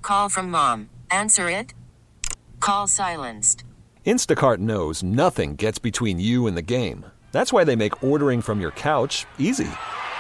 call from mom. Answer it. Call silenced. Instacart knows nothing gets between you and the game. That's why they make ordering from your couch easy.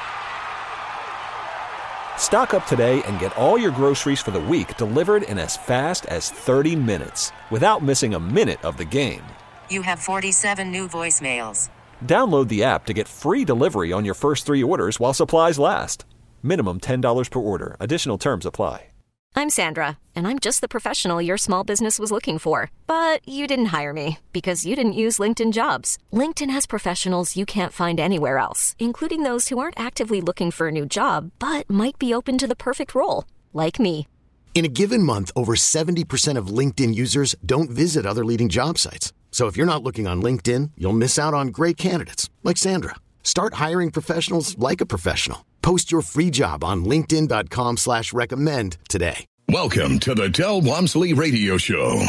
Stock up today and get all your groceries for the week delivered in as fast as 30 minutes without missing a minute of the game. You have 47 new voicemails. Download the app to get free delivery on your first 3 orders while supplies last. Minimum $10 per order. Additional terms apply. I'm Sandra, and I'm just the professional your small business was looking for. But you didn't hire me because you didn't use LinkedIn Jobs. LinkedIn has professionals you can't find anywhere else, including those who aren't actively looking for a new job, but might be open to the perfect role, like me. In a given month, over 70% of LinkedIn users don't visit other leading job sites. So if you're not looking on LinkedIn, you'll miss out on great candidates like Sandra. Start hiring professionals like a professional. Post your free job on linkedin.com/recommend today. Welcome to the Del Walmsley Radio Show.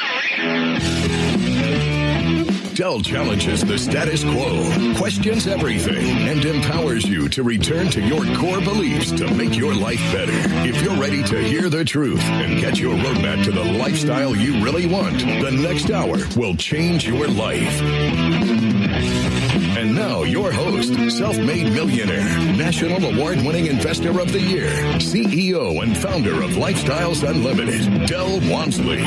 Del challenges the status quo, questions everything, and empowers you to return to your core beliefs to make your life better. If you're ready to hear the truth and get your roadmap to the lifestyle you really want, the next hour will change your life. And now, your host, self-made millionaire, national award-winning investor of the year, CEO and founder of Lifestyles Unlimited, Del Walmsley.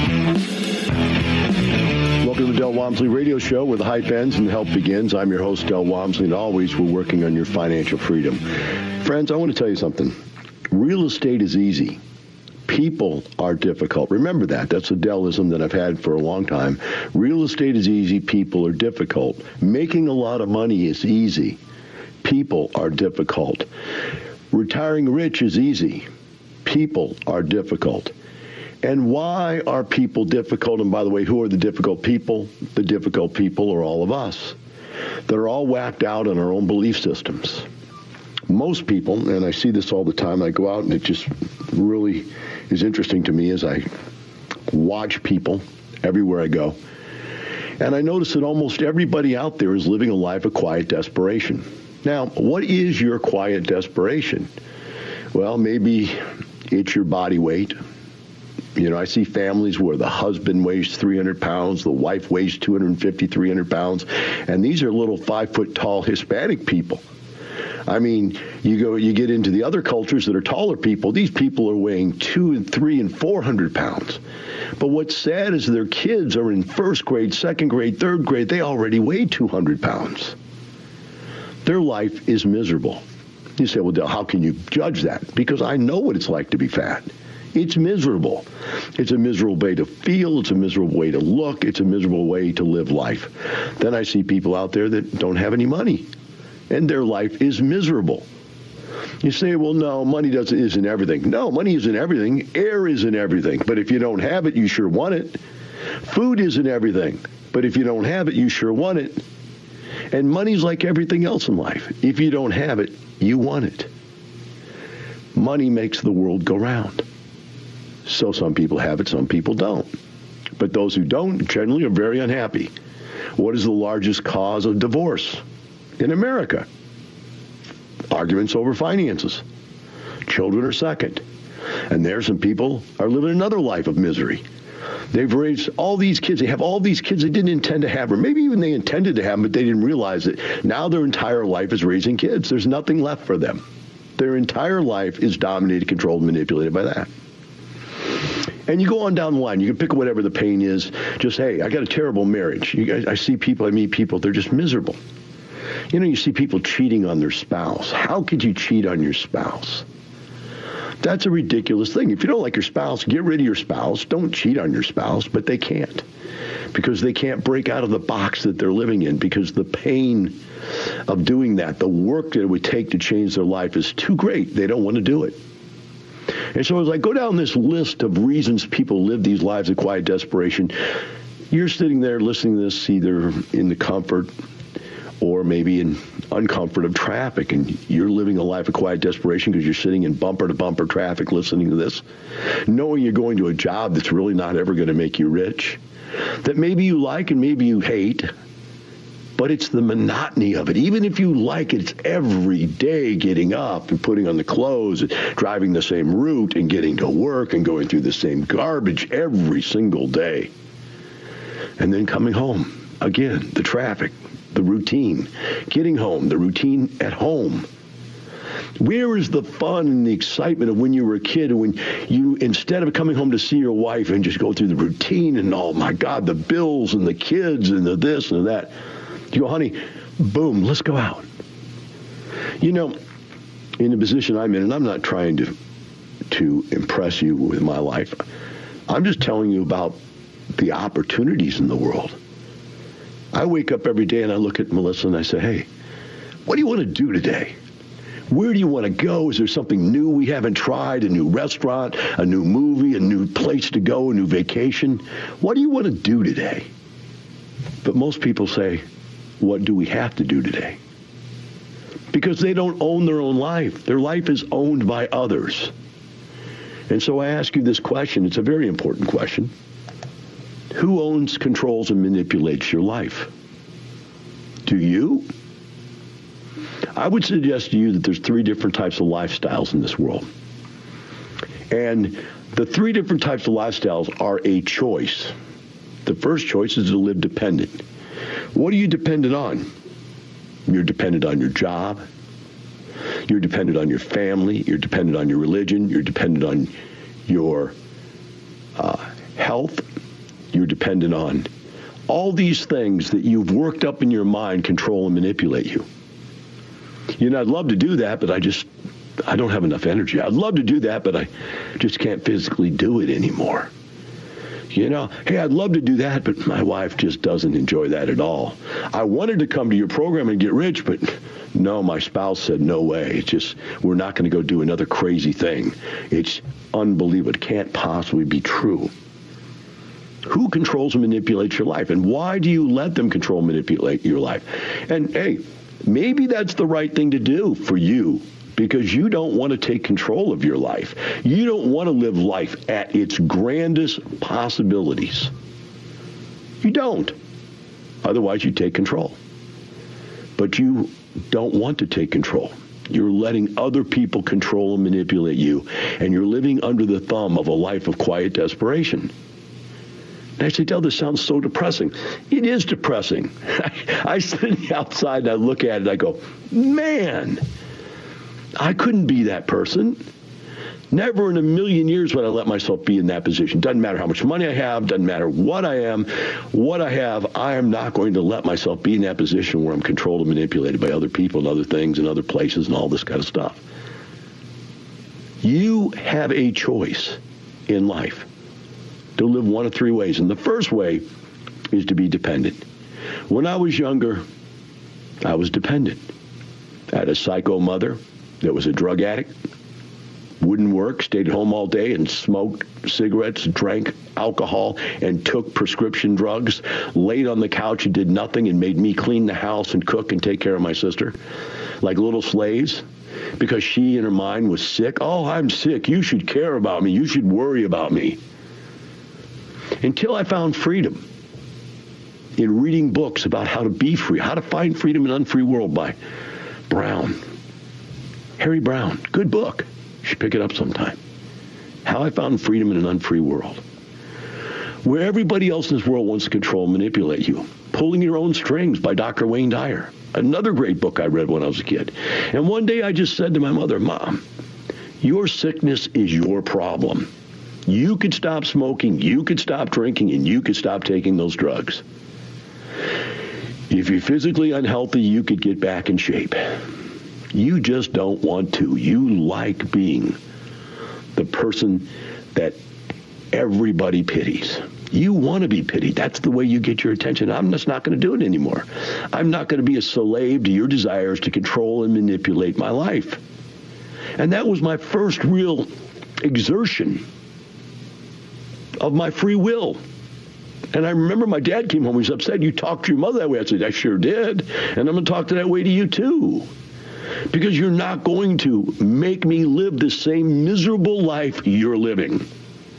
Welcome to the Del Walmsley Radio Show, where the hype ends and the help begins. I'm your host, Del Walmsley, and always we're working on your financial freedom. Friends, I want to tell you something. Real estate is easy. People are difficult. Remember that. That's a Delism that I've had for a long time. Real estate is easy. People are difficult. Making a lot of money is easy. People are difficult. Retiring rich is easy. People are difficult. And why are people difficult? And by the way, who are the difficult people? The difficult people are all of us. They're all whacked out in our own belief systems. Most people, and I see this all the time, I go out and it just really is interesting to me as I watch people everywhere I go. And I notice that almost everybody out there is living a life of quiet desperation. Now, what is your quiet desperation? Well, maybe it's your body weight. You know, I see families where the husband weighs 300 pounds, the wife weighs 250, 300 pounds, and these are little 5-foot-tall Hispanic people. I mean, you get into the other cultures that are taller people. These people are weighing 200 and 300 and 400 pounds. But what's sad is their kids are in first grade, second grade, third grade. They already weigh 200 pounds. Their life is miserable. You say, well, Del, how can you judge that? Because I know what it's like to be fat. It's miserable. It's a miserable way to feel. It's a miserable way to look. It's a miserable way to live life. Then I see people out there that don't have any money, and their life is miserable. You say, well, no, money isn't everything. No, money isn't everything. Air isn't everything. But if you don't have it, you sure want it. Food isn't everything. But if you don't have it, you sure want it. And money's like everything else in life. If you don't have it, you want it. Money makes the world go round. So some people have it, some people don't. But those who don't generally are very unhappy. What is the largest cause of divorce in America? Arguments over finances. Children are second. And there some people are living another life of misery. They've raised all these kids. They have all these kids they didn't intend to have, or maybe even they intended to have them, but they didn't realize it. Now their entire life is raising kids. There's nothing left for them. Their entire life is dominated, controlled, manipulated by that. And you go on down the line. You can pick whatever the pain is. Just, hey, I got a terrible marriage. I see people, I meet people, they're just miserable. You know, you see people cheating on their spouse. How could you cheat on your spouse? That's a ridiculous thing. If you don't like your spouse, get rid of your spouse. Don't cheat on your spouse, but they can't. Because they can't break out of the box that they're living in, because the pain of doing that, the work that it would take to change their life is too great. They don't want to do it. And so as I go down this list of reasons people live these lives of quiet desperation, you're sitting there listening to this either in the comfort or maybe in uncomfort of traffic, and you're living a life of quiet desperation because you're sitting in bumper-to-bumper traffic listening to this, knowing you're going to a job that's really not ever going to make you rich, that maybe you like and maybe you hate, but it's the monotony of it. Even if you like it, it's every day getting up and putting on the clothes, and driving the same route and getting to work and going through the same garbage every single day. And then coming home. Again, the traffic, the routine. Getting home, the routine at home. Where is the fun and the excitement of when you were a kid, when you, instead of coming home to see your wife and just go through the routine and, oh my God, the bills and the kids and the this and that, you go, honey, boom, let's go out. You know, in the position I'm in, and I'm not trying to impress you with my life, I'm just telling you about the opportunities in the world. I wake up every day and I look at Melissa and I say, hey, what do you want to do today? Where do you want to go? Is there something new we haven't tried? A new restaurant, a new movie, a new place to go, a new vacation? What do you want to do today? But most people say, what do we have to do today? Because they don't own their own life. Their life is owned by others. And so I ask you this question. It's a very important question. Who owns, controls, and manipulates your life? Do you? I would suggest to you that there's 3 different types of lifestyles in this world. And the 3 different types of lifestyles are a choice. The first choice is to live dependent. What are you dependent on? You're dependent on your job. You're dependent on your family. You're dependent on your religion. You're dependent on your health. You're dependent on all these things that you've worked up in your mind control and manipulate you. You know, I'd love to do that, but I don't have enough energy. I'd love to do that, but I just can't physically do it anymore. You know, hey, I'd love to do that, but my wife just doesn't enjoy that at all. I wanted to come to your program and get rich, but no, my spouse said, no way. It's just, we're not going to go do another crazy thing. It's unbelievable. It can't possibly be true. Who controls and manipulates your life? And why do you let them control and manipulate your life? And hey, maybe that's the right thing to do for you, because you don't want to take control of your life. You don't want to live life at its grandest possibilities. You don't. Otherwise, you take control. But you don't want to take control. You're letting other people control and manipulate you, and you're living under the thumb of a life of quiet desperation. And I say, Del, this sounds so depressing. It is depressing. I sit outside and I look at it and I go, man, I couldn't be that person. Never in a million years would I let myself be in that position. Doesn't matter how much money I have, doesn't matter what I am, what I have, I am not going to let myself be in that position where I'm controlled and manipulated by other people and other things and other places and all this kind of stuff. You have a choice in life to live one of 3 ways. And the first way is to be dependent. When I was younger, I was dependent. I had a psycho mother that was a drug addict, wouldn't work, stayed at home all day and smoked cigarettes, drank alcohol, and took prescription drugs, laid on the couch and did nothing and made me clean the house and cook and take care of my sister like little slaves because she in her mind was sick. Oh, I'm sick. You should care about me. You should worry about me. Until I found freedom in reading books about how to be free, how to find freedom in an unfree world by Brown. Harry Brown, good book. You should pick it up sometime. How I Found Freedom in an Unfree World. Where everybody else in this world wants to control and manipulate you. Pulling Your Own Strings by Dr. Wayne Dyer. Another great book I read when I was a kid. And one day I just said to my mother, Mom, your sickness is your problem. You could stop smoking, you could stop drinking, and you could stop taking those drugs. If you're physically unhealthy, you could get back in shape. You just don't want to. You like being the person that everybody pities. You want to be pitied. That's the way you get your attention. I'm just not going to do it anymore. I'm not going to be a slave to your desires to control and manipulate my life. And that was my first real exertion of my free will. And I remember my dad came home. He was upset. You talked to your mother that way. I said, I sure did. And I'm going to talk that way to you, too. Because you're not going to make me live the same miserable life you're living.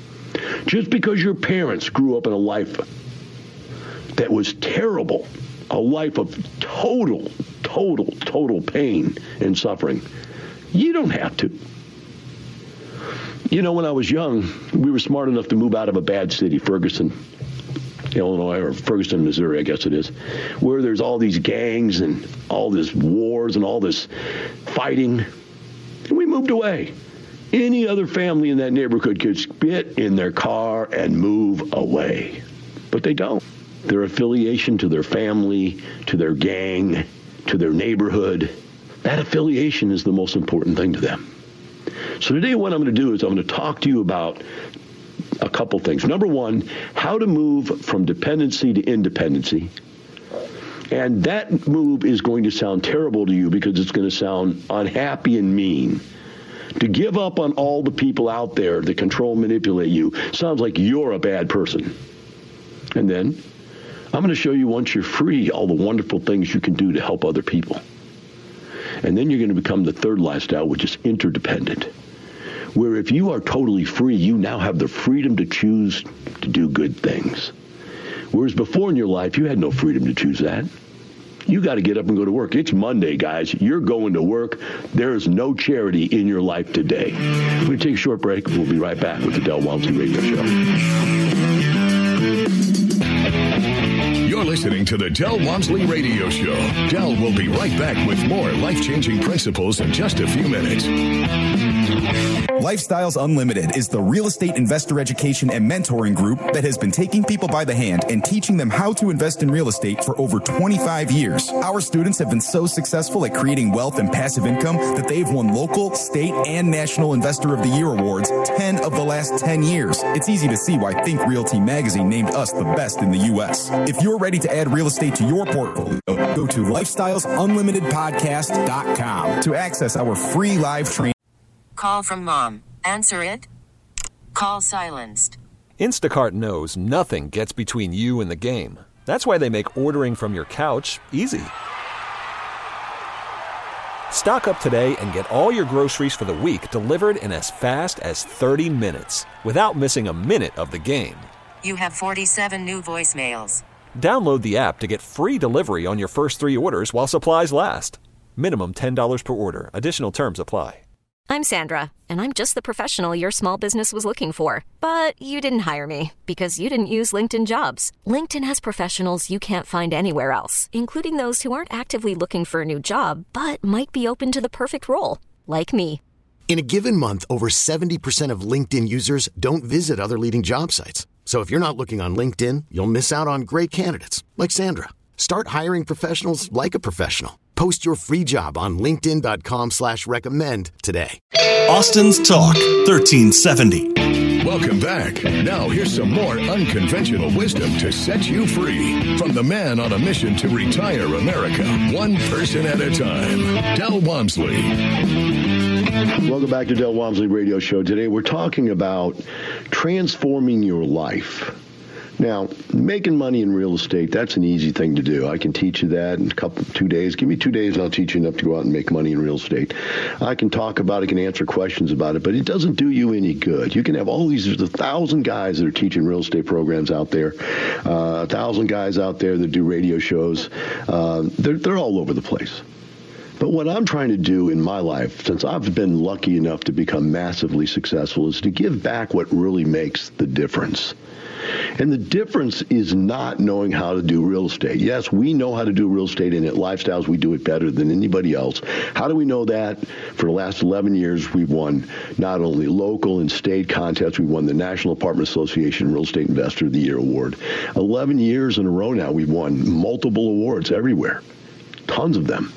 Just because your parents grew up in a life that was terrible, a life of total pain and suffering. You don't have to. You know, when I was young, we were smart enough to move out of a bad city, Ferguson, Illinois, or Ferguson, Missouri, I guess it is, where there's all these gangs and all this wars and all this fighting. And we moved away. Any other family in that neighborhood could get in their car and move away. But they don't. Their affiliation to their family, to their gang, to their neighborhood, that affiliation is the most important thing to them. So today what I'm going to do is I'm going to talk to you about a couple things. Number one, how to move from dependency to independency. And that move is going to sound terrible to you because it's going to sound unhappy and mean. To give up on all the people out there that control and manipulate you sounds like you're a bad person. And then I'm going to show you, once you're free, all the wonderful things you can do to help other people. And then you're going to become the third lifestyle, which is interdependent, where if you are totally free, you now have the freedom to choose to do good things. Whereas before in your life, you had no freedom to choose that. You got to get up and go to work. It's Monday, guys. You're going to work. There is no charity in your life today. We're going to take a short break. We'll be right back with the Del Walmsley Radio Show. You're listening to the Del Walmsley Radio Show. Del will be right back with more life-changing principles in just a few minutes. Lifestyles Unlimited is the real estate investor education and mentoring group that has been taking people by the hand and teaching them how to invest in real estate for over 25 years. Our students have been so successful at creating wealth and passive income that they've won local, state, and national Investor of the Year awards 10 of the last 10 years. It's easy to see why Think Realty magazine named us the best in the U.S. If you're ready to add real estate to your portfolio, go to lifestylesunlimitedpodcast.com to access our free live training. Call from mom. Answer it. Call silenced. Instacart knows nothing gets between you and the game. That's why they make ordering from your couch easy. Stock up today and get all your groceries for the week delivered in as fast as 30 minutes without missing a minute of the game. You have 47 new voicemails. Download the app to get free delivery on your first 3 orders while supplies last. Minimum $10 per order. Additional terms apply. I'm Sandra, and I'm just the professional your small business was looking for. But you didn't hire me because you didn't use LinkedIn Jobs. LinkedIn has professionals you can't find anywhere else, including those who aren't actively looking for a new job, but might be open to the perfect role, like me. In a given month, over 70% of LinkedIn users don't visit other leading job sites. So if you're not looking on LinkedIn, you'll miss out on great candidates like Sandra. Start hiring professionals like a professional. Post your free job on linkedin.com/recommend today. Austin's Talk 1370. Welcome back. Now here's some more unconventional wisdom to set you free from the man on a mission to retire America, one person at a time, Del Walmsley. Welcome back to Del Walmsley Radio Show. Today we're talking about transforming your life. Now, making money in real estate, that's an easy thing to do. I can teach you that in 2 days. Give me 2 days and I'll teach you enough to go out and make money in real estate. I can talk about it, can answer questions about it, but it doesn't do you any good. You can have all these, there's 1,000 guys that are teaching real estate programs out there, 1,000 guys out there that do radio shows. They're all over the place. But what I'm trying to do in my life, since I've been lucky enough to become massively successful, is to give back what really makes the difference. And the difference is not knowing how to do real estate. Yes, we know how to do real estate, and at Lifestyles, we do it better than anybody else. How do we know that? For the last 11 years, we've won not only local and state contests, we won the National Apartment Association Real Estate Investor of the Year Award. 11 years in a row now, we've won multiple awards everywhere, tons of them.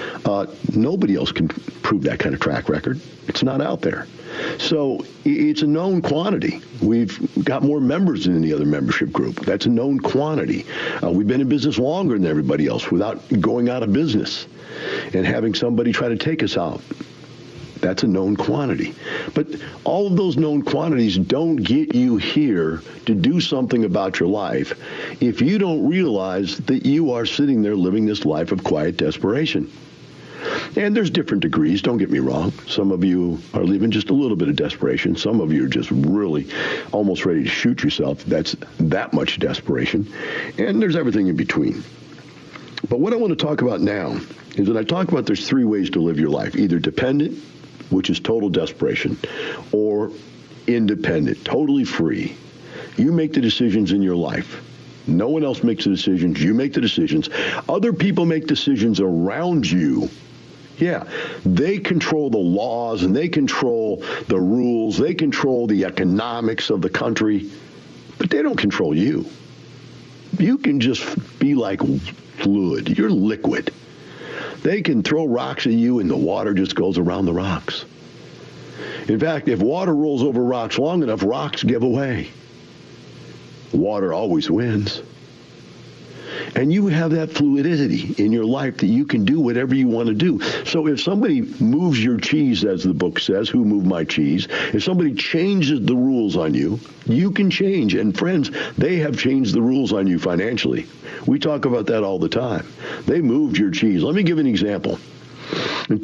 Nobody else can prove that kind of track record. It's not out there. So it's a known quantity. We've got more members than any other membership group. That's a known quantity. We've been in business longer than everybody else without going out of business and having somebody try to take us out. That's a known quantity. But all of those known quantities don't get you here to do something about your life if you don't realize that you are sitting there living this life of quiet desperation. And there's different degrees, don't get me wrong. Some of you are living just a little bit of desperation. Some of you are just really almost ready to shoot yourself. That's that much desperation. And there's everything in between. But what I want to talk about now is that I talk about there's three ways to live your life. Either dependent, which is total desperation, or independent, totally free. You make the decisions in your life. No one else makes the decisions. You make the decisions. Other people make decisions around you. Yeah, they control the laws and they control the rules. They control the economics of the country, but they don't control you. You can just be like fluid. You're liquid. They can throw rocks at you and the water just goes around the rocks. In fact, if water rolls over rocks long enough, rocks give away. Water always wins. And you have that fluidity in your life that you can do whatever you want to do. So if somebody moves your cheese, as the book says, who moved my cheese? If somebody changes the rules on you, you can change. And friends, they have changed the rules on you financially. We talk about that all the time. They moved your cheese. Let me give an example. In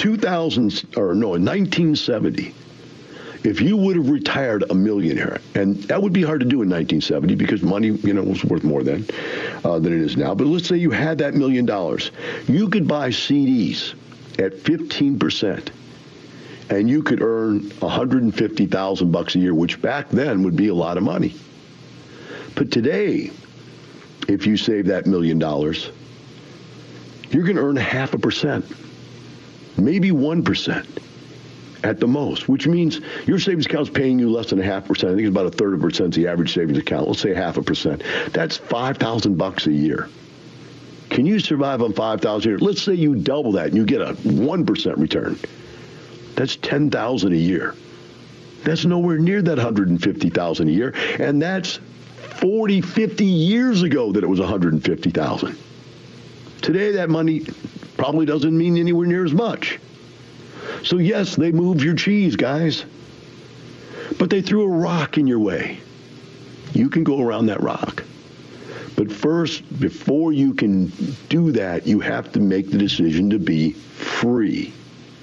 1970, if you would have retired a millionaire, and that would be hard to do in 1970 because money, was worth more then than it is now. But let's say you had that $1 million. You could buy CDs at 15%, and you could earn $150,000 a year, which back then would be a lot of money. But today, if you save that $1 million, you're going to earn 0.5%, maybe 1%. At the most, which means your savings account's paying you less than 0.5%. I think it's about 1/3% is the average savings account. Let's say 0.5%. That's $5,000 a year. Can you survive on $5,000 a year? Let's say you double that and you get a 1% return. That's $10,000 a year. That's nowhere near that $150,000 a year, and that's 40, 50 years ago that it was $150,000. Today, that money probably doesn't mean anywhere near as much. So yes, they moved your cheese, guys, but they threw a rock in your way. You can go around that rock. But first, before you can do that, you have to make the decision to be free.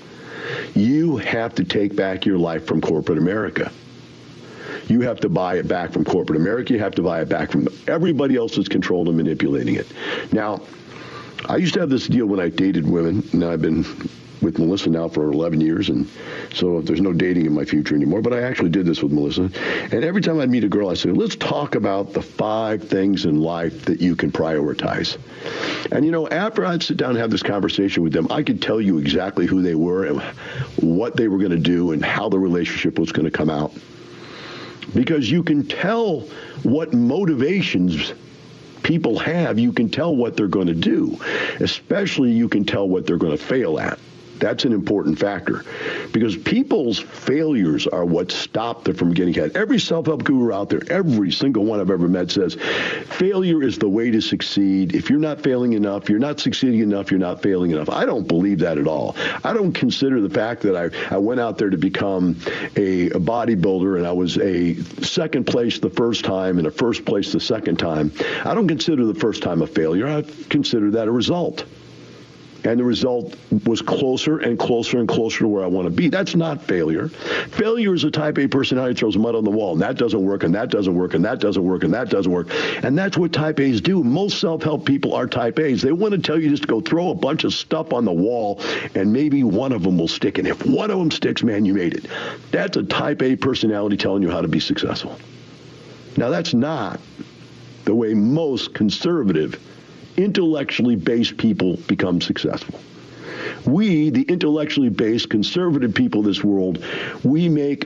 You have to take back your life from corporate America. You have to buy it back from corporate America. You have to buy it back from everybody else that's controlling and manipulating it. Now, I used to have this deal when I dated women. Now I've been with Melissa now for 11 years, and so there's no dating in my future anymore, but I actually did this with Melissa. And every time I'd meet a girl, I said, let's talk about the 5 things in life that you can prioritize. And, after I'd sit down and have this conversation with them, I could tell you exactly who they were and what they were going to do and how the relationship was going to come out. Because you can tell what motivations people have. You can tell what they're going to do. Especially you can tell what they're going to fail at. That's an important factor because people's failures are what stop them from getting ahead. Every self-help guru out there, every single one I've ever met says, failure is the way to succeed. If you're not failing enough, you're not succeeding enough, you're not failing enough. I don't believe that at all. I don't consider the fact that I went out there to become a bodybuilder and I was a second place the first time and a first place the second time. I don't consider the first time a failure. I consider that a result. And the result was closer and closer and closer to where I want to be. That's not failure. Failure is a type A personality that throws mud on the wall, and that doesn't work, and that doesn't work, and that doesn't work, and that doesn't work. And that's what type A's do. Most self-help people are type A's. They want to tell you just to go throw a bunch of stuff on the wall, and maybe one of them will stick. And if one of them sticks, man, you made it. That's a type A personality telling you how to be successful. Now, that's not the way most conservative, intellectually based people become successful. We, the intellectually based, conservative people of this world, we make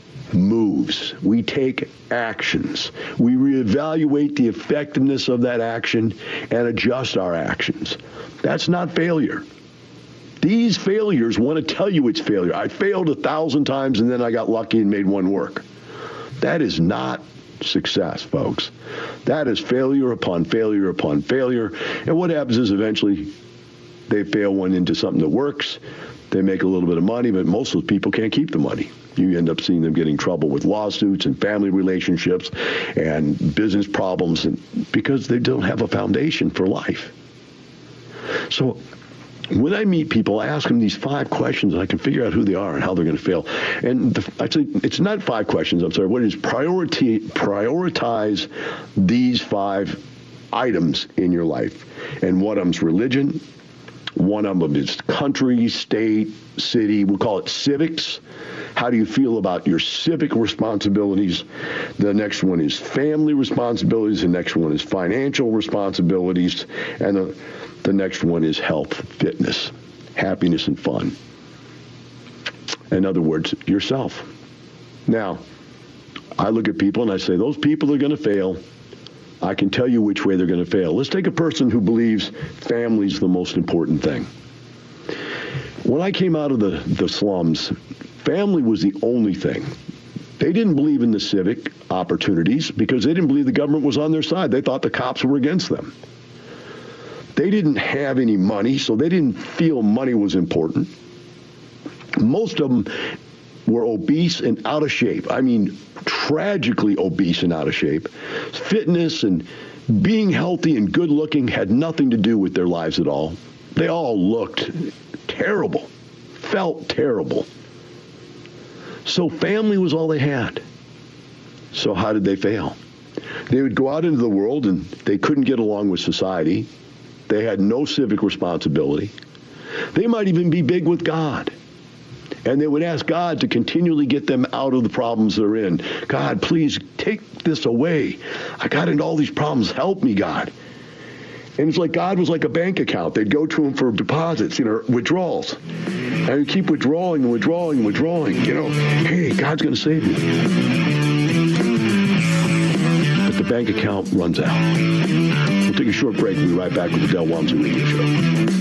moves. We take actions. We reevaluate the effectiveness of that action and adjust our actions. That's not failure. These failures want to tell you it's failure. I failed 1,000 times and then I got lucky and made one work. That is not success, folks. That is failure upon failure upon failure. And what happens is eventually they fail one into something that works. They make a little bit of money, but most of those people can't keep the money. You end up seeing them getting in trouble with lawsuits and family relationships and business problems because they don't have a foundation for life. So when I meet people, I ask them these 5 questions, and I can figure out who they are and how they're going to fail. And actually, it's not 5 questions. I'm sorry. What it is, prioritize these 5 items in your life. And one of them's religion. One of them is country, state, city. We call it civics. How do you feel about your civic responsibilities? The next one is family responsibilities. The next one is financial responsibilities. And the next one is health, fitness, happiness, and fun. In other words, yourself. Now, I look at people and I say, those people are going to fail. I can tell you which way they're going to fail. Let's take a person who believes family's the most important thing. When I came out of the slums, family was the only thing. They didn't believe in the civic opportunities because they didn't believe the government was on their side. They thought the cops were against them. They didn't have any money, so they didn't feel money was important. Most of them were obese and out of shape. I mean, tragically obese and out of shape. Fitness and being healthy and good looking had nothing to do with their lives at all. They all looked terrible, felt terrible. So family was all they had. So how did they fail? They would go out into the world and they couldn't get along with society. They had no civic responsibility. They might even be big with God. And they would ask God to continually get them out of the problems they're in. God, please take this away. I got into all these problems. Help me, God. And it's like God was like a bank account. They'd go to him for deposits, withdrawals. And he'd keep withdrawing and withdrawing and withdrawing. Hey, God's going to save me. But the bank account runs out. We'll take a short break and be right back with the Del Walmsley Radio Show.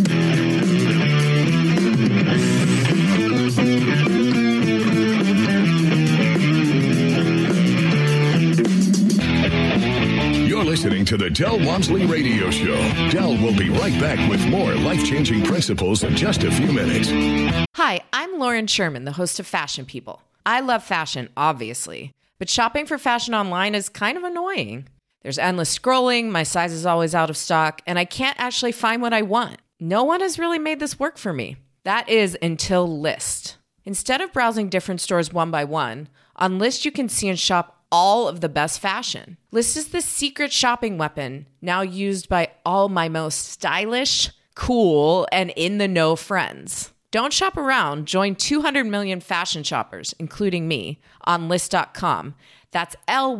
Listening to the Del Walmsley Radio Show. Del will be right back with more life-changing principles in just a few minutes. Hi, I'm Lauren Sherman, the host of Fashion People. I love fashion, obviously, but shopping for fashion online is kind of annoying. There's endless scrolling, my size is always out of stock, and I can't actually find what I want. No one has really made this work for me. That is until Lyst. Instead of browsing different stores one by one, on Lyst you can see and shop all of the best fashion. Lyst is the secret shopping weapon now used by all my most stylish, cool, and in-the-know friends. Don't shop around. Join 200 million fashion shoppers, including me, on Lyst.com. That's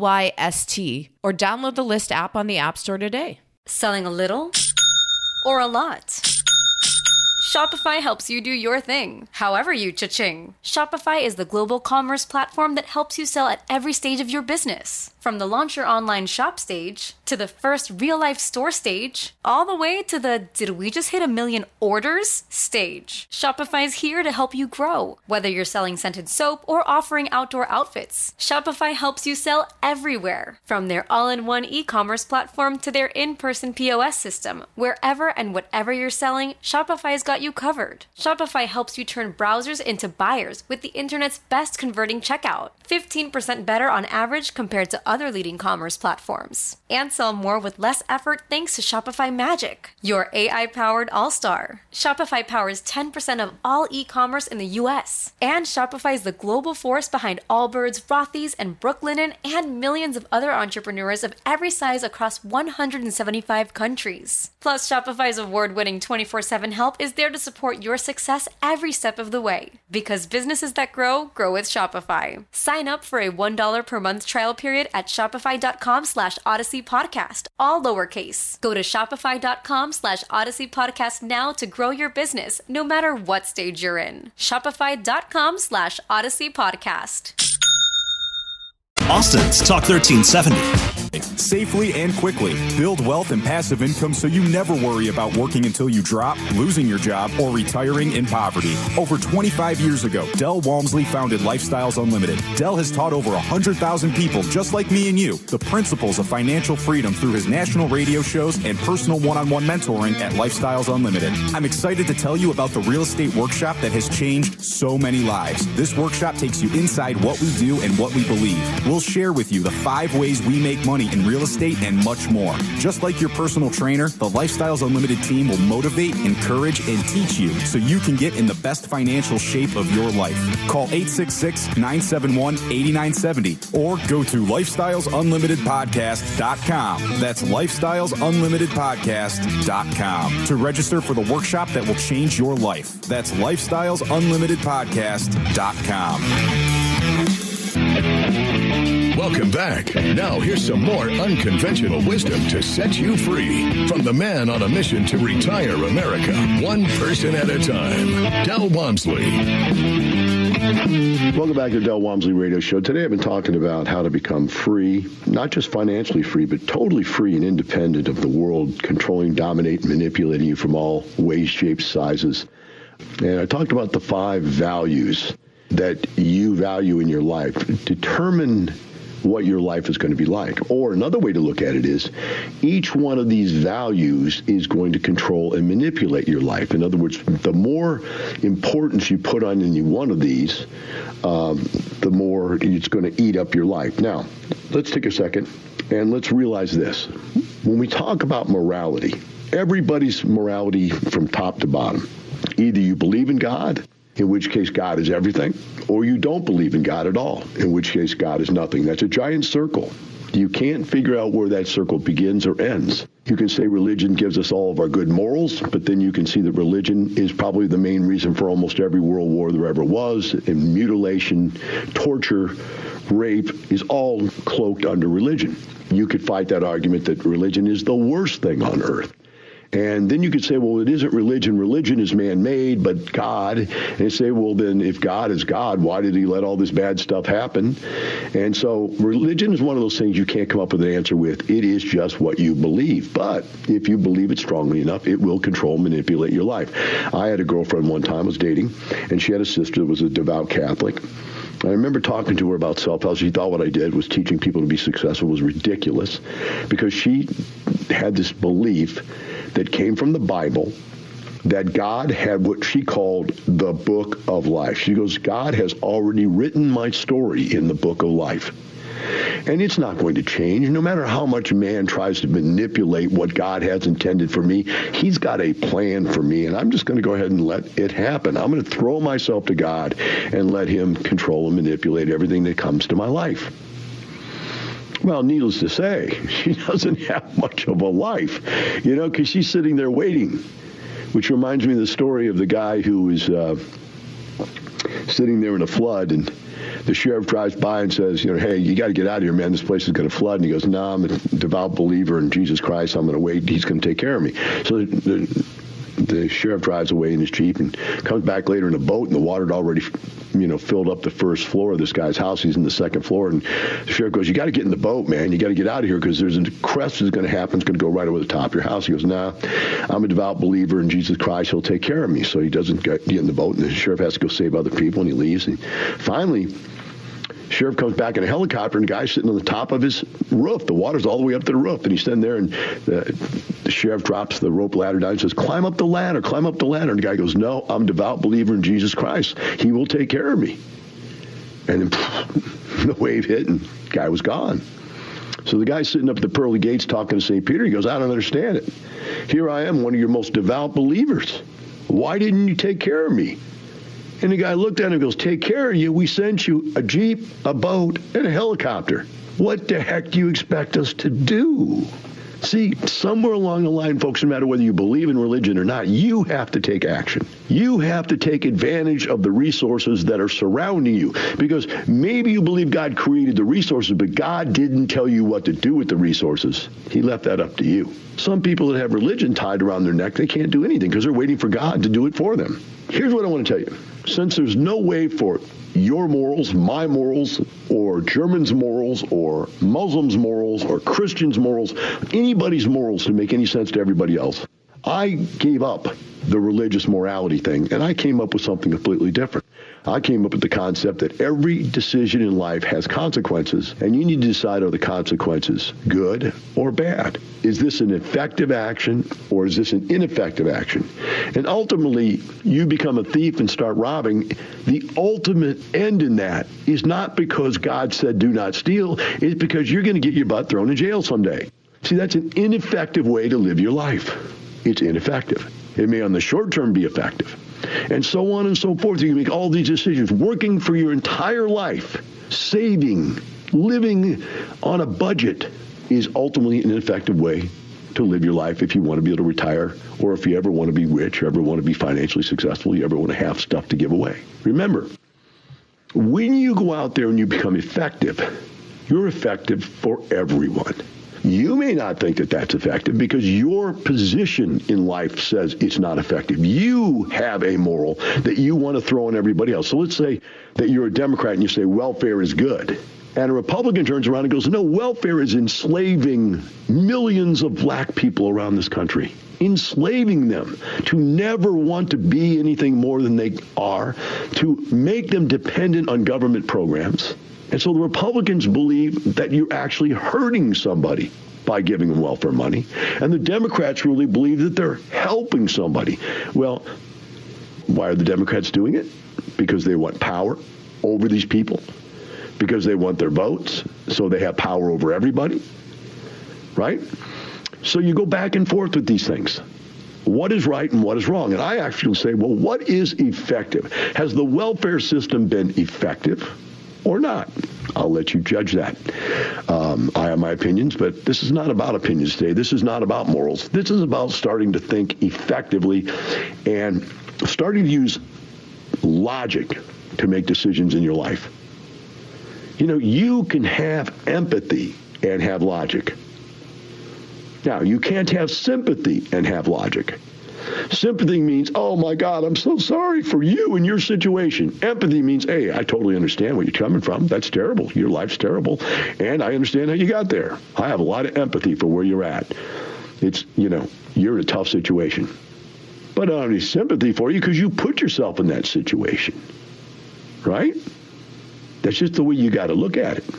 Lyst, or download the Lyst app on the App Store today. Selling a little or a lot? Shopify helps you do your thing, however you cha-ching. Shopify is the global commerce platform that helps you sell at every stage of your business. From the launch your online shop stage, to the first real-life store stage, all the way to the did we just hit 1 million orders stage. Shopify's here to help you grow. Whether you're selling scented soap or offering outdoor outfits, Shopify helps you sell everywhere. From their all-in-one e-commerce platform to their in-person POS system, wherever and whatever you're selling, Shopify's got you covered. Shopify helps you turn browsers into buyers with the internet's best converting checkout. 15% better on average compared to other leading commerce platforms. And sell more with less effort thanks to Shopify Magic, your AI-powered all-star. Shopify powers 10% of all e-commerce in the US. And Shopify is the global force behind Allbirds, Rothy's, and Brooklinen, and millions of other entrepreneurs of every size across 175 countries. Plus, Shopify's award-winning 24/7 help is there to support your success every step of the way. Because businesses that grow, grow with Shopify. Sign up for a $1 per month trial period at shopify.com/Odyssey Podcast, all lowercase. Go to shopify.com/Odyssey Podcast now to grow your business, no matter what stage you're in. Shopify.com/Odyssey Podcast. Austin's Talk 1370. Safely and quickly. Build wealth and passive income so you never worry about working until you drop, losing your job, or retiring in poverty. Over 25 years ago, Del Walmsley founded Lifestyles Unlimited. Del has taught over 100,000 people just like me and you the principles of financial freedom through his national radio shows and personal one-on-one mentoring at Lifestyles Unlimited. I'm excited to tell you about the real estate workshop that has changed so many lives. This workshop takes you inside what we do and what we believe. We'll share with you the 5 ways we make money money in real estate, and much more. Just like your personal trainer, the Lifestyles Unlimited team will motivate, encourage, and teach you so you can get in the best financial shape of your life. Call 866-971-8970 or go to lifestylesunlimitedpodcast.com. That's lifestylesunlimitedpodcast.com to register for the workshop that will change your life. That's lifestylesunlimitedpodcast.com. Welcome back. Now here's some more unconventional wisdom to set you free from the man on a mission to retire America, one person at a time, Del Walmsley. Welcome back to the Del Walmsley Radio Show. Today I've been talking about how to become free, not just financially free, but totally free and independent of the world controlling, dominating, manipulating you from all ways, shapes, sizes. And I talked about the 5 values that you value in your life. Determine what your life is going to be like. Or another way to look at it is each one of these values is going to control and manipulate your life. In other words, the more importance you put on any one of these, the more it's going to eat up your life. Now, let's take a second and let's realize this. When we talk about morality, everybody's morality from top to bottom. Either you believe in God, in which case God is everything, or you don't believe in God at all, in which case God is nothing. That's a giant circle. You can't figure out where that circle begins or ends. You can say religion gives us all of our good morals, but then you can see that religion is probably the main reason for almost every world war there ever was, and mutilation, torture, rape is all cloaked under religion. You could fight that argument that religion is the worst thing on earth. And then you could say, well, it isn't religion. Religion is man-made, but God. And you say, well, then if God is God, why did he let all this bad stuff happen? And so religion is one of those things you can't come up with an answer with. It is just what you believe. But if you believe it strongly enough, it will control, manipulate your life. I had a girlfriend one time I was dating, and she had a sister that was a devout Catholic. I remember talking to her about self-help. She thought what I did was teaching people to be successful was ridiculous because she had this belief that came from the Bible that God had what she called the book of life. She goes, God has already written my story in the book of life. And it's not going to change. No matter how much man tries to manipulate what God has intended for me, he's got a plan for me, and I'm just going to go ahead and let it happen. I'm going to throw myself to God and let him control and manipulate everything that comes to my life. Well, needless to say, she doesn't have much of a life, because she's sitting there waiting, which reminds me of the story of the guy who was sitting there in a flood, and the sheriff drives by and says, hey, you got to get out of here, man. This place is going to flood. And he goes, no, I'm a devout believer in Jesus Christ. I'm going to wait. He's going to take care of me. So the sheriff drives away in his Jeep and comes back later in a boat, and the water had already filled up the first floor of this guy's house. He's in the second floor, and the sheriff goes, you got to get in the boat, man. You got to get out of here because there's a crest that's going to happen. It's going to go right over the top of your house. He goes, nah, I'm a devout believer in Jesus Christ. He'll take care of me. So he doesn't get in the boat, and the sheriff has to go save other people, and he leaves. And finally, the sheriff comes back in a helicopter, and the guy's sitting on the top of his roof. The water's all the way up to the roof, and he's standing there, and the sheriff drops the rope ladder down and says, climb up the ladder, climb up the ladder. And the guy goes, no, I'm a devout believer in Jesus Christ. He will take care of me. And then the wave hit, and the guy was gone. So the guy's sitting up at the pearly gates talking to St. Peter. He goes, I don't understand it. Here I am, one of your most devout believers. Why didn't you take care of me? And the guy looked at him and goes, take care of you. We sent you a Jeep, a boat, and a helicopter. What the heck do you expect us to do? See, somewhere along the line, folks, no matter whether you believe in religion or not, you have to take action. You have to take advantage of the resources that are surrounding you. Because maybe you believe God created the resources, but God didn't tell you what to do with the resources. He left that up to you. Some people that have religion tied around their neck, they can't do anything because they're waiting for God to do it for them. Here's what I want to tell you. Since there's no way for your morals, my morals, or Germans' morals, or Muslims' morals, or Christians' morals, anybody's morals to make any sense to everybody else, I gave up the religious morality thing, and I came up with something completely different. I came up with the concept that every decision in life has consequences, and you need to decide, are the consequences good or bad? Is this an effective action or is this an ineffective action? And ultimately, you become a thief and start robbing. The ultimate end in that is not because God said do not steal. It's because you're going to get your butt thrown in jail someday. See, that's an ineffective way to live your life. It's ineffective. It may on the short term be effective. And so on and so forth. You can make all these decisions, working for your entire life, saving, living on a budget is ultimately an effective way to live your life if you want to be able to retire, or if you ever want to be rich, or ever want to be financially successful, you ever want to have stuff to give away. Remember, when you go out there and you become effective, you're effective for everyone. You may not think that that's effective because your position in life says it's not effective. You have a moral that you want to throw on everybody else. So let's say that you're a Democrat and you say welfare is good. And a Republican turns around and goes, no, welfare is enslaving millions of black people around this country, enslaving them to never want to be anything more than they are, to make them dependent on government programs. And so the Republicans believe that you're actually hurting somebody by giving them welfare money. And the Democrats really believe that they're helping somebody. Well, why are the Democrats doing it? Because they want power over these people. Because they want their votes, so they have power over everybody, right? So you go back and forth with these things. What is right and what is wrong? And I actually say, well, what is effective? Has the welfare system been effective or not? I'll let you judge that. I have my opinions, but this is not about opinions today. This is not about morals. This is about starting to think effectively and starting to use logic to make decisions in your life. You know, you can have empathy and have logic. Now, you can't have sympathy and have logic. Sympathy means, oh, my God, I'm so sorry for you and your situation. Empathy means, hey, I totally understand where you're coming from. That's terrible. Your life's terrible. And I understand how you got there. I have a lot of empathy for where you're at. It's, you know, you're in a tough situation. But I don't have any sympathy for you because you put yourself in that situation. Right? That's just the way you got to look at it.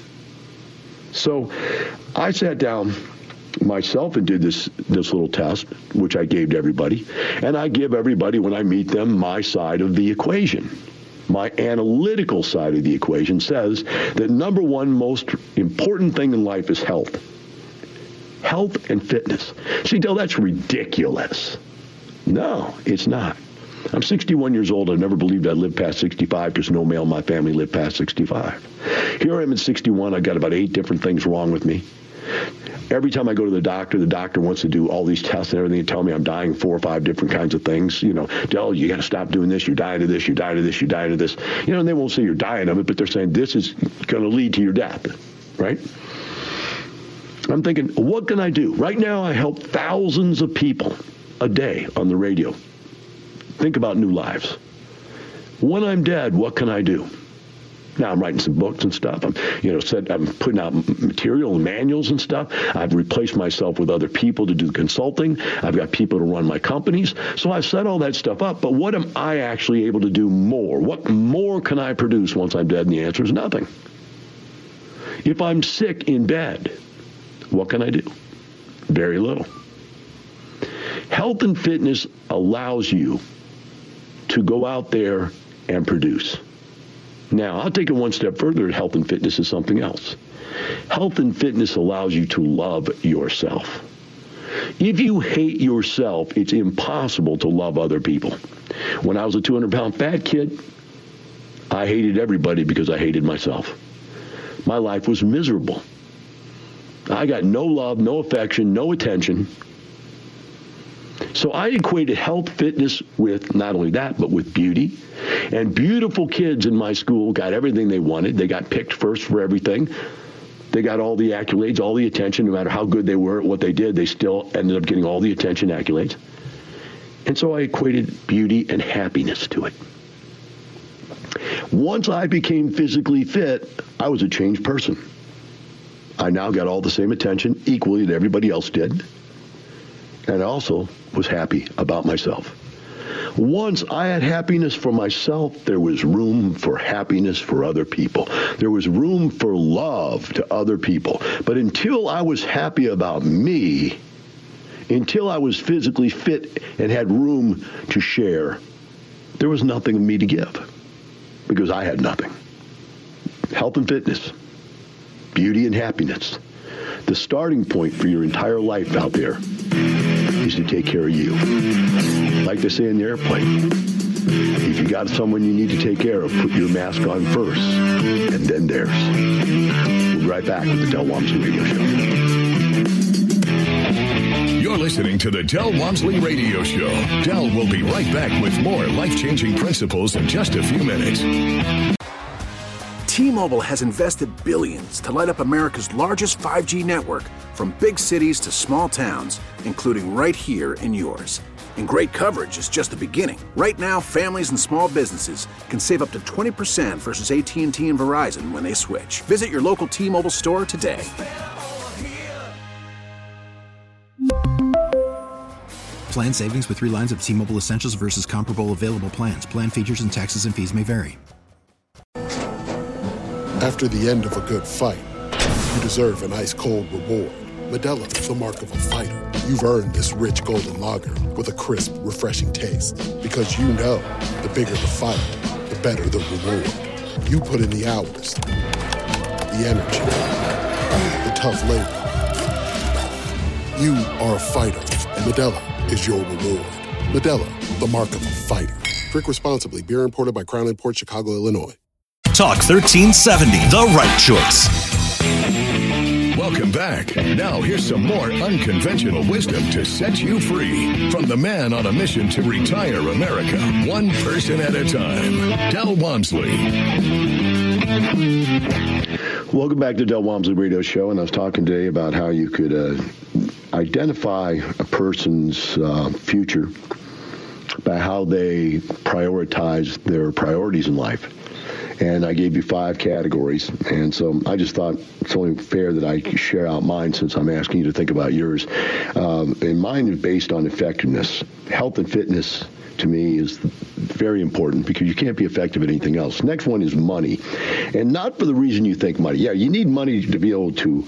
So I sat down myself and did this little test, which I gave to everybody. And I give everybody, when I meet them, my side of the equation. My analytical side of the equation says that number one most important thing in life is health. Health and fitness. See, Del, that's ridiculous. No, it's not. I'm 61 years old. I never believed I'd live past 65 because no male in my family lived past 65. Here I am at 61. I've got about 8 different things wrong with me. Every time I go to the doctor wants to do all these tests and everything and tell me I'm dying 4 or 5 different kinds of things. You know, Del, you got to stop doing this. You're dying of this. You're dying of this. You're dying of this. You know, and they won't say you're dying of it, but they're saying this is going to lead to your death, right? I'm thinking, what can I do? Right now I help thousands of people a day on the radio. Think about new lives. When I'm dead, what can I do? Now I'm writing some books and stuff. I'm putting out material and manuals and stuff. I've replaced myself with other people to do consulting. I've got people to run my companies. So I've set all that stuff up. But what am I actually able to do more? What more can I produce once I'm dead? And the answer is nothing. If I'm sick in bed, what can I do? Very little. Health and fitness allows you to go out there and produce. Now, I'll take it one step further. Health and fitness is something else. Health and fitness allows you to love yourself. If you hate yourself, it's impossible to love other people. When I was a 200-pound fat kid, I hated everybody because I hated myself. My life was miserable. I got no love, no affection, no attention. So I equated health, fitness with not only that, but with beauty. And beautiful kids in my school got everything they wanted. They got picked first for everything. They got all the accolades, all the attention. No matter how good they were at what they did, they still ended up getting all the attention, accolades. And so I equated beauty and happiness to it. Once I became physically fit, I was a changed person. I now got all the same attention equally that everybody else did. And I also was happy about myself. Once I had happiness for myself, there was room for happiness for other people. There was room for love to other people. But until I was happy about me, until I was physically fit and had room to share, there was nothing of me to give because I had nothing. Health and fitness, beauty and happiness. The starting point for your entire life out there is to take care of you. Like they say in the airplane, if you got someone you need to take care of, put your mask on first, and then theirs. We'll be right back with the Del Walmsley Radio Show. You're listening to the Del Walmsley Radio Show. Del will be right back with more life-changing principles in just a few minutes. T-Mobile has invested billions to light up America's largest 5G network, from big cities to small towns, including right here in yours. And great coverage is just the beginning. Right now, families and small businesses can save up to 20% versus AT&T and Verizon when they switch. Visit your local T-Mobile store today. Plan savings with 3 lines of T-Mobile Essentials versus comparable available plans. Plan features and taxes and fees may vary. After the end of a good fight, you deserve an ice-cold reward. Modelo is the mark of a fighter. You've earned this rich golden lager with a crisp, refreshing taste. Because you know, the bigger the fight, the better the reward. You put in the hours, the energy, the tough labor. You are a fighter, and Modelo is your reward. Modelo, the mark of a fighter. Drink responsibly. Beer imported by Crown Imports, Chicago, Illinois. Talk 1370, the right choice. Welcome back. Now here's some more unconventional wisdom to set you free from the man on a mission to retire America, one person at a time, Del Walmsley. Welcome back to Del Walmsley Radio Show, and I was talking today about how you could identify a person's future by how they prioritize their priorities in life. And I gave you 5 categories. And so I just thought it's only fair that I share out mine since I'm asking you to think about yours. And mine is based on effectiveness. Health and fitness, to me, is very important because you can't be effective at anything else. Next one is money. And not for the reason you think money. Yeah, you need money to be able to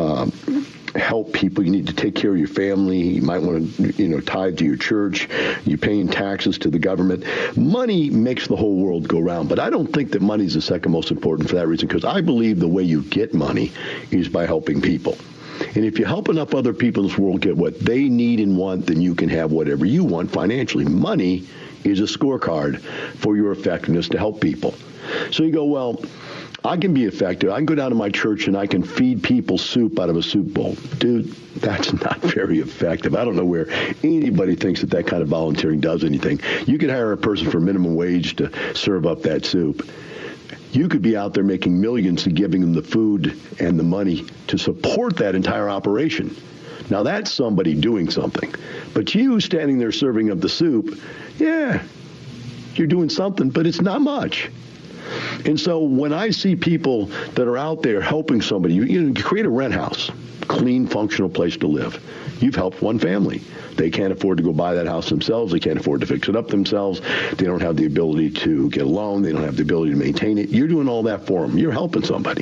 help people. You need to take care of your family. You might want to, tithe to your church. You're paying taxes to the government. Money makes the whole world go round. But I don't think that money is the second most important for that reason, because I believe the way you get money is by helping people. And if you help enough other people in this world get what they need and want, then you can have whatever you want financially. Money is a scorecard for your effectiveness to help people. So you go, well, I can be effective. I can go down to my church and I can feed people soup out of a soup bowl. Dude, that's not very effective. I don't know where anybody thinks that kind of volunteering does anything. You could hire a person for minimum wage to serve up that soup. You could be out there making millions and giving them the food and the money to support that entire operation. Now, that's somebody doing something. But you standing there serving up the soup, yeah, you're doing something, but it's not much. And so when I see people that are out there helping somebody, you create a rent house, clean, functional place to live. You've helped one family. They can't afford to go buy that house themselves. They can't afford to fix it up themselves. They don't have the ability to get a loan. They don't have the ability to maintain it. You're doing all that for them. You're helping somebody.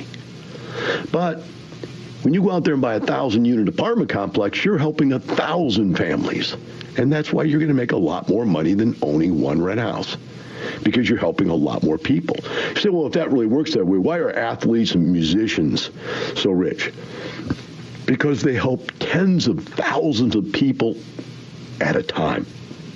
But when you go out there and buy a 1,000-unit apartment complex, you're helping 1,000 families. And that's why you're going to make a lot more money than owning one rent house, because you're helping a lot more people. You say, well, if that really works that way, why are athletes and musicians so rich? Because they help tens of thousands of people at a time.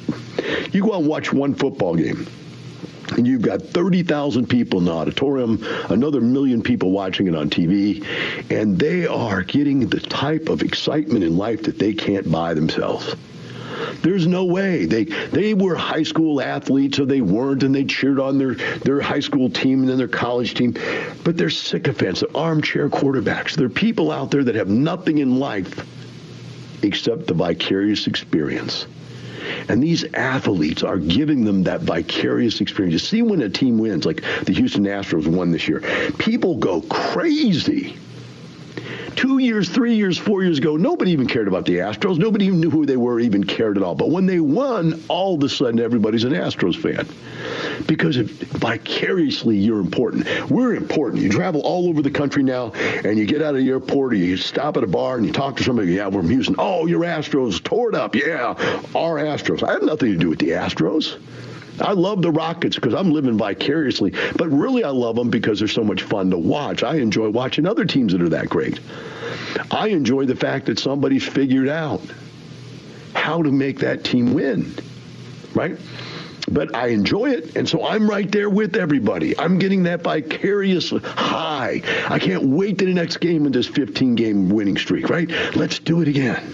You go out and watch one football game, and you've got 30,000 people in the auditorium, another 1 million people watching it on TV, and they are getting the type of excitement in life that they can't buy themselves. There's no way. They were high school athletes, or they weren't, and they cheered on their high school team and then their college team. But they're sycophants, they're armchair quarterbacks. They're people out there that have nothing in life except the vicarious experience. And these athletes are giving them that vicarious experience. You see, when a team wins, like the Houston Astros won this year, people go crazy 2 years, 3 years, 4 years ago, nobody even cared about the Astros. Nobody even knew who they were, even cared at all. But when they won, all of a sudden, everybody's an Astros fan. Because vicariously, you're important. We're important. You travel all over the country now, and you get out of the airport, or you stop at a bar, and you talk to somebody. Yeah, we're from Houston. Oh, your Astros tore it up. Yeah, our Astros. I have nothing to do with the Astros. I love the Rockets because I'm living vicariously, but really I love them because they're so much fun to watch. I enjoy watching other teams that are that great. I enjoy the fact that somebody's figured out how to make that team win, right? But I enjoy it, and so I'm right there with everybody. I'm getting that vicarious high. I can't wait to the next game in this 15-game winning streak, right? Let's do it again.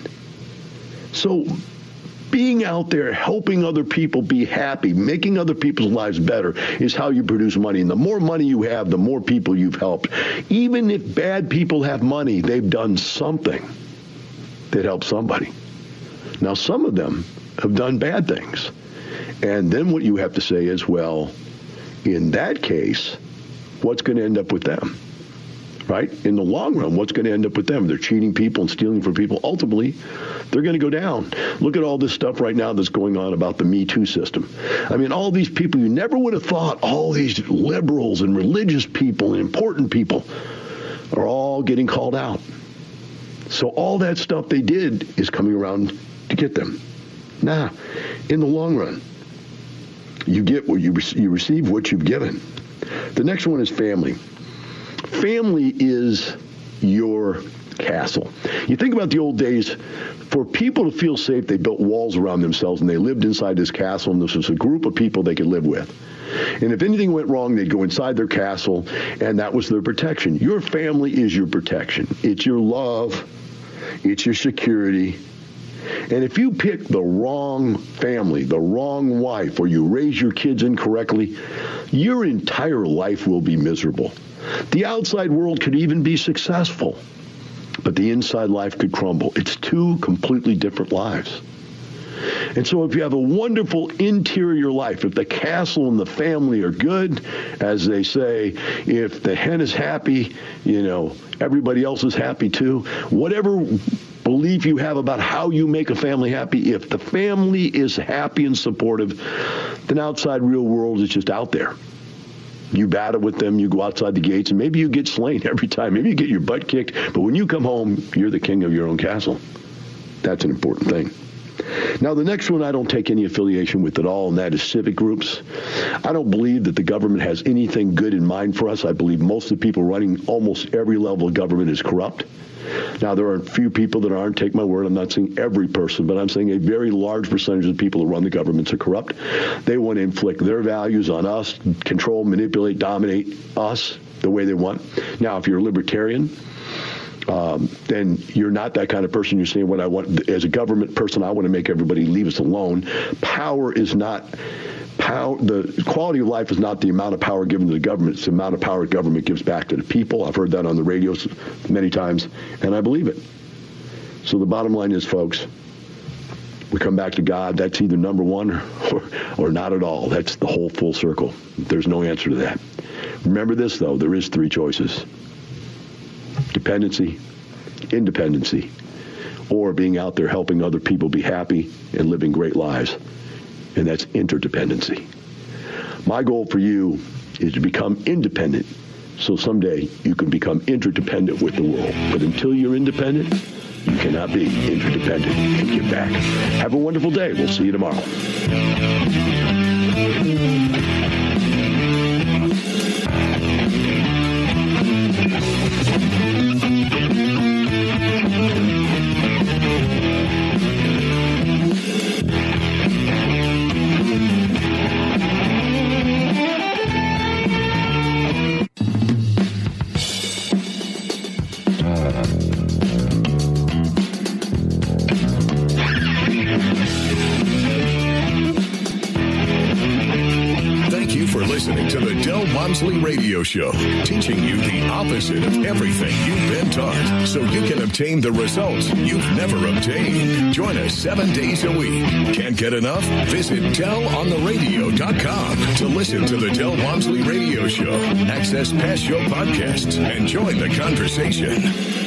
So being out there, helping other people be happy, making other people's lives better is how you produce money. And the more money you have, the more people you've helped. Even if bad people have money, they've done something that helps somebody. Now, some of them have done bad things. And then what you have to say is, well, in that case, what's going to end up with them? Right? In the long run, what's going to end up with them? They're cheating people and stealing from people. Ultimately, they're going to go down. Look at all this stuff right now that's going on about the Me Too system. I mean, all these people you never would have thought, all these liberals and religious people and important people are all getting called out. So all that stuff they did is coming around to get them. Now, in the long run, you get what you receive what you've given. The next one is family. Family is your castle. You think about the old days, for people to feel safe, they built walls around themselves, and they lived inside this castle, and this was a group of people they could live with. And if anything went wrong, they'd go inside their castle, and that was their protection. Your family is your protection. It's your love. It's your security. And if you pick the wrong family, the wrong wife, or you raise your kids incorrectly, your entire life will be miserable. The outside world could even be successful, but the inside life could crumble. It's two completely different lives. And so if you have a wonderful interior life, if the castle and the family are good, as they say, if the hen is happy, everybody else is happy too. Whatever belief you have about how you make a family happy, if the family is happy and supportive, then outside real world is just out there. You battle with them, you go outside the gates, and maybe you get slain every time. Maybe you get your butt kicked, but when you come home, you're the king of your own castle. That's an important thing. Now, the next one I don't take any affiliation with at all, and that is civic groups. I don't believe that the government has anything good in mind for us. I believe most of the people running almost every level of government is corrupt. Now, there are a few people that aren't. Take my word, I'm not saying every person, but I'm saying a very large percentage of the people who run the governments are corrupt. They want to inflict their values on us, control, manipulate, dominate us the way they want. Now, if you're a libertarian, then you're not that kind of person. You're saying what I want. As a government person, I want to make everybody leave us alone. Power is not power. The quality of life is not the amount of power given to the government. It's the amount of power government gives back to the people. I've heard that on the radio many times, and I believe it. So the bottom line is, folks, we come back to God. That's either number one or not at all. That's the whole full circle. There's no answer to that. Remember this, though. There is three choices. Dependency, independency, or being out there helping other people be happy and living great lives. And that's interdependency. My goal for you is to become independent so someday you can become interdependent with the world. But until you're independent, you cannot be interdependent and give back. Have a wonderful day. We'll see you tomorrow. Listening to the Del Walmsley Radio Show, teaching you the opposite of everything you've been taught so you can obtain the results you've never obtained. Join us 7 days a week. Can't get enough? Visit DellOnTheRadio.com to listen to the Del Walmsley Radio Show, access past show podcasts, and join the conversation.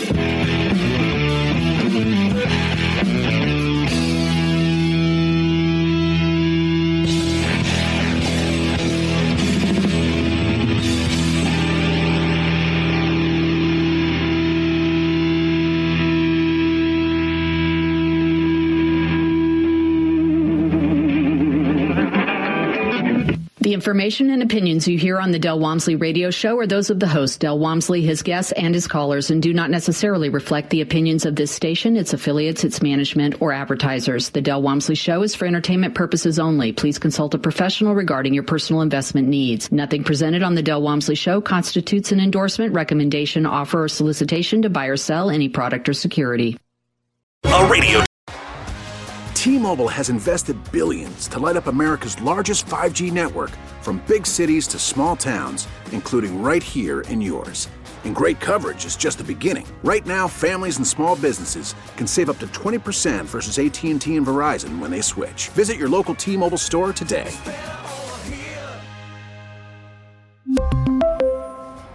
The information and opinions you hear on the Del Walmsley Radio Show are those of the host, Del Walmsley, his guests, and his callers, and do not necessarily reflect the opinions of this station, its affiliates, its management, or advertisers. The Del Walmsley Show is for entertainment purposes only. Please consult a professional regarding your personal investment needs. Nothing presented on the Del Walmsley Show constitutes an endorsement, recommendation, offer, or solicitation to buy or sell any product or security. A radio. T-Mobile has invested billions to light up America's largest 5G network, from big cities to small towns, including right here in yours. And great coverage is just the beginning. Right now, families and small businesses can save up to 20% versus AT&T and Verizon when they switch. Visit your local T-Mobile store today.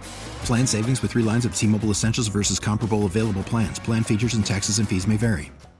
Plan savings with 3 lines of T-Mobile Essentials versus comparable available plans. Plan features and taxes and fees may vary.